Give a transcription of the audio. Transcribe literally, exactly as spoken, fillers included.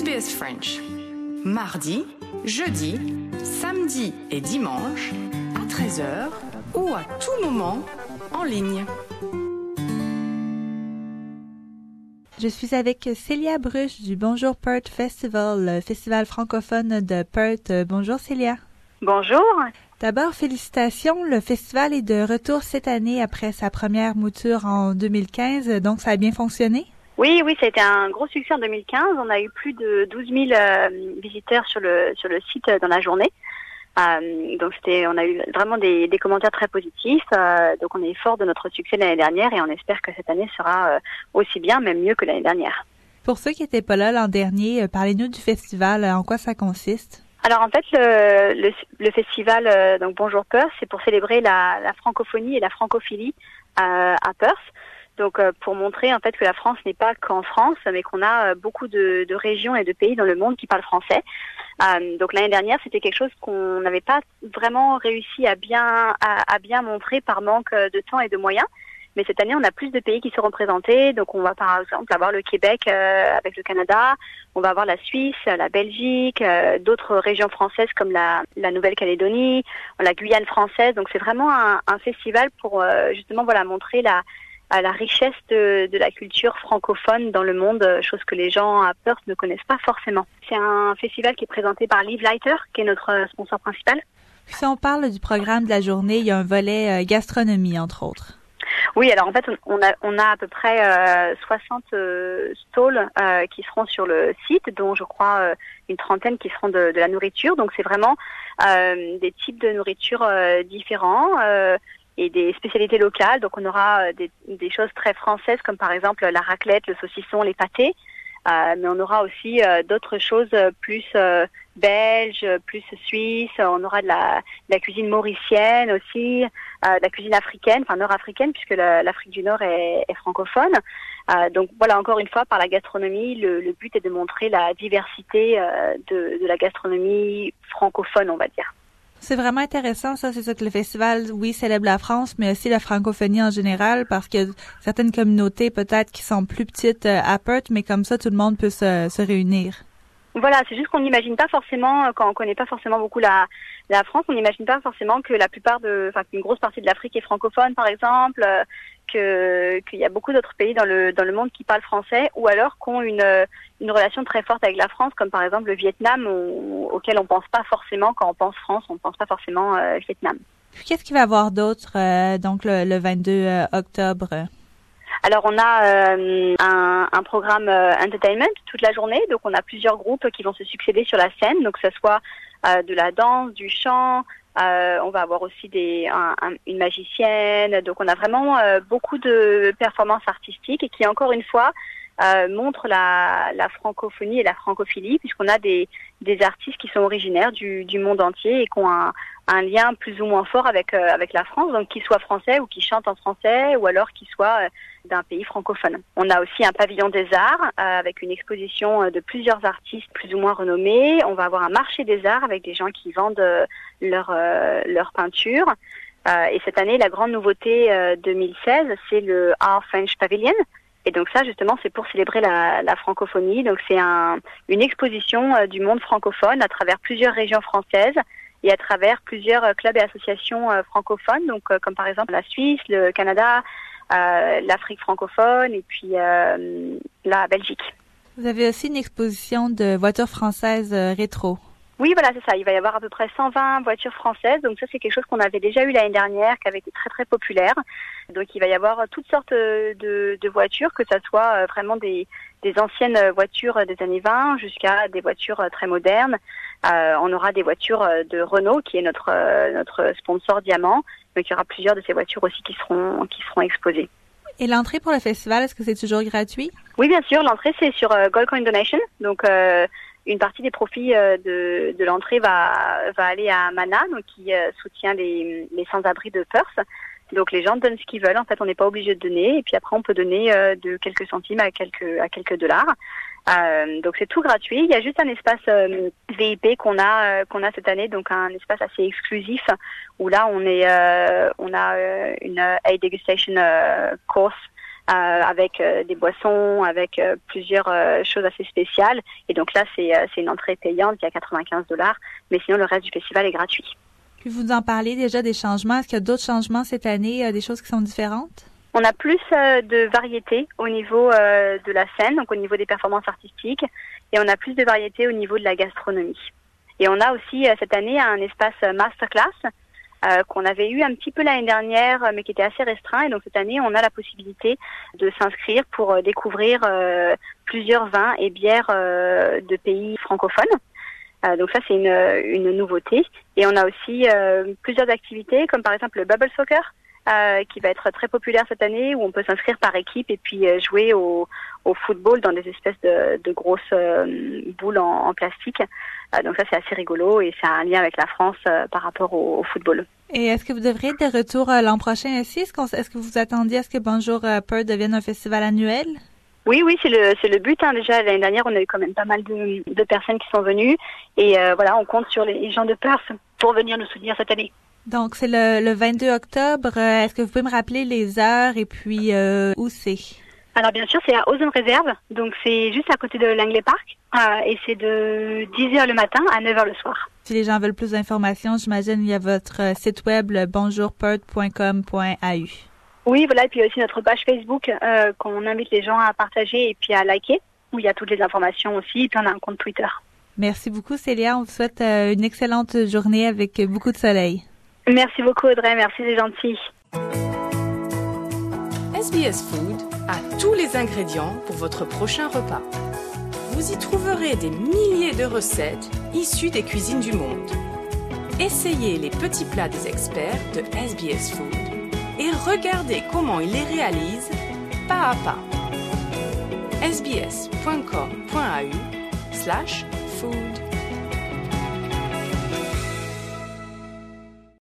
S B S French. Mardi, jeudi, samedi et dimanche, à treize heures ou à tout moment, en ligne. Je suis avec Célia Bruche du Bonjour Perth Festival, le festival francophone de Perth. Bonjour Célia. Bonjour. D'abord, félicitations. Le festival est de retour cette année après sa première mouture en deux mille quinze, donc ça a bien fonctionné? Oui, oui, ça a été un gros succès en deux mille quinze. On a eu plus de douze mille euh, visiteurs sur le sur le site dans la journée. Euh, donc c'était, on a eu vraiment des, des commentaires très positifs. Euh, donc on est fort de notre succès l'année dernière et on espère que cette année sera euh, aussi bien, même mieux que l'année dernière. Pour ceux qui n'étaient pas là l'an dernier, euh, parlez-nous du festival. En quoi ça consiste? Alors en fait, le, le, le festival euh, donc Bonjour Perth, c'est pour célébrer la, la francophonie et la francophilie euh, à Perth. Donc euh, pour montrer en fait que la France n'est pas qu'en France, mais qu'on a euh, beaucoup de, de régions et de pays dans le monde qui parlent français. Euh, donc l'année dernière, c'était quelque chose qu'on n'avait pas vraiment réussi à bien à, à bien montrer par manque de temps et de moyens. Mais cette année, on a plus de pays qui sont représentés. Donc on va par exemple avoir le Québec euh, avec le Canada, on va avoir la Suisse, la Belgique, euh, d'autres régions françaises comme la, la Nouvelle-Calédonie, la Guyane française. Donc c'est vraiment un, un festival pour euh, justement voilà montrer la à la richesse de, de la culture francophone dans le monde, chose que les gens à Perth ne connaissent pas forcément. C'est un festival qui est présenté par Live Lighter, qui est notre sponsor principal. Si on parle du programme de la journée, il y a un volet euh, gastronomie, entre autres. Oui, alors en fait, on a, on a à peu près euh, soixante euh, stalls euh, qui seront sur le site, dont je crois euh, une trentaine qui seront de, de la nourriture. Donc c'est vraiment euh, des types de nourriture euh, différents. Euh, et des spécialités locales. Donc on aura des, des choses très françaises comme par exemple la raclette, le saucisson, les pâtés. Euh, mais on aura aussi euh, d'autres choses plus euh, belges, plus suisses. On aura de la, de la cuisine mauricienne aussi, euh, de la cuisine africaine, enfin nord-africaine puisque la, l'Afrique du Nord est, est francophone. Euh, donc voilà, encore une fois, par la gastronomie, le, le but est de montrer la diversité euh, de, de la gastronomie francophone, on va dire. C'est vraiment intéressant, ça. C'est ça que le festival, oui, célèbre la France, mais aussi la francophonie en général, parce que certaines communautés, peut-être, qui sont plus petites à Perth, mais comme ça, tout le monde peut se, se réunir. Voilà, c'est juste qu'on n'imagine pas forcément, quand on connaît pas forcément beaucoup la, la France, on n'imagine pas forcément que la plupart de, enfin, qu'une grosse partie de l'Afrique est francophone, par exemple, que, qu'il y a beaucoup d'autres pays dans le, dans le monde qui parlent français, ou alors qui ont une, une relation très forte avec la France, comme par exemple le Vietnam, où, auquel on pense pas forcément, quand on pense France, on pense pas forcément euh, Vietnam. Puis qu'est-ce qu'il va y avoir d'autre, euh, donc le, le vingt-deux octobre? Alors on a euh, un, un programme euh, entertainment toute la journée, donc on a plusieurs groupes qui vont se succéder sur la scène, donc que ce soit euh, de la danse, du chant, euh, on va avoir aussi des un, un, une magicienne, donc on a vraiment euh, beaucoup de performances artistiques et qui encore une fois euh, montrent la, la francophonie et la francophilie, puisqu'on a des, des artistes qui sont originaires du, du monde entier et qui ont un, un lien plus ou moins fort avec, euh, avec la France, donc qu'ils soient français ou qu'ils chantent en français ou alors qu'ils soient euh, d'un pays francophone. On a aussi un pavillon des arts euh, avec une exposition euh, de plusieurs artistes plus ou moins renommés. On va avoir un marché des arts avec des gens qui vendent euh, leur, euh, leur peinture. Euh, et cette année, la grande nouveauté euh, deux mille seize, c'est le Art French Pavilion. Et donc ça, justement, c'est pour célébrer la, la francophonie. Donc c'est un, une exposition euh, du monde francophone à travers plusieurs régions françaises et à travers plusieurs euh, clubs et associations euh, francophones, donc euh, comme par exemple la Suisse, le Canada, euh, l'Afrique francophone et puis euh, la Belgique. Vous avez aussi une exposition de voitures françaises euh, rétro. Oui, voilà, c'est ça. Il va y avoir à peu près cent vingt voitures françaises. Donc ça, c'est quelque chose qu'on avait déjà eu l'année dernière, qui avait été très, très populaire. Donc il va y avoir toutes sortes de, de voitures, que ça soit vraiment des, des anciennes voitures des années vingt jusqu'à des voitures très modernes. Euh, on aura des voitures de Renault, qui est notre, notre sponsor diamant. Donc il y aura plusieurs de ces voitures aussi qui seront, qui seront exposées. Et l'entrée pour le festival, est-ce que c'est toujours gratuit? Oui, bien sûr. L'entrée, c'est sur euh, Gold Coin Donation. Donc, euh, une partie des profits euh, de, de l'entrée va, va aller à Mana, donc qui euh, soutient les, les sans-abri de Perth. Donc, les gens donnent ce qu'ils veulent. En fait, on n'est pas obligé de donner. Et puis après, on peut donner euh, de quelques centimes à quelques, à quelques dollars. Euh, donc, c'est tout gratuit. Il y a juste un espace euh, V I P qu'on a, euh, qu'on a cette année, donc un espace assez exclusif où là, on est, euh, on a euh, une A Degustation euh, course euh, avec euh, des boissons, avec euh, plusieurs euh, choses assez spéciales. Et donc là, c'est, euh, c'est une entrée payante qui est à quatre-vingt-quinze dollars, mais sinon le reste du festival est gratuit. Puis vous en parlez déjà des changements. Est-ce qu'il y a d'autres changements cette année, euh, des choses qui sont différentes? On a plus euh, de variété au niveau euh, de la scène, donc au niveau des performances artistiques, et on a plus de variété au niveau de la gastronomie. Et on a aussi euh, cette année un espace masterclass euh, qu'on avait eu un petit peu l'année dernière, mais qui était assez restreint. Et donc cette année, on a la possibilité de s'inscrire pour euh, découvrir euh, plusieurs vins et bières euh, de pays francophones. Euh, donc ça, c'est une, une nouveauté. Et on a aussi euh, plusieurs activités, comme par exemple le bubble soccer, Euh, qui va être très populaire cette année, où on peut s'inscrire par équipe et puis euh, jouer au, au football dans des espèces de, de grosses euh, boules en, en plastique. Euh, donc ça, c'est assez rigolo et c'est un lien avec la France euh, par rapport au, au football. Et est-ce que vous devriez être de retour euh, l'an prochain aussi? Est-ce, qu'on, est-ce que vous attendiez à ce que Bonjour euh, Perth devienne un festival annuel? Oui, oui, c'est le c'est le but. Hein. Déjà l'année dernière, on a eu quand même pas mal de, de personnes qui sont venues et euh, voilà, on compte sur les gens de Perth pour venir nous soutenir cette année. Donc, c'est le, le vingt-deux octobre. Euh, est-ce que vous pouvez me rappeler les heures et puis euh, où c'est? Alors, bien sûr, c'est à Ozone Reserve. Donc, c'est juste à côté de Langley Park. Euh, et c'est de dix heures le matin à neuf heures le soir. Si les gens veulent plus d'informations, j'imagine il y a votre site web, le bonjour perth point com point a u. Oui, voilà. Et puis, il y a aussi notre page Facebook euh, qu'on invite les gens à partager et puis à liker, où il y a toutes les informations aussi. Et puis, on a un compte Twitter. Merci beaucoup, Célia. On vous souhaite euh, une excellente journée avec beaucoup de soleil. Merci beaucoup Audrey, merci, c'est gentil. S B S Food a tous les ingrédients pour votre prochain repas. Vous y trouverez des milliers de recettes issues des cuisines du monde. Essayez les petits plats des experts de S B S Food et regardez comment ils les réalisent pas à pas. s b s point com point a u slash food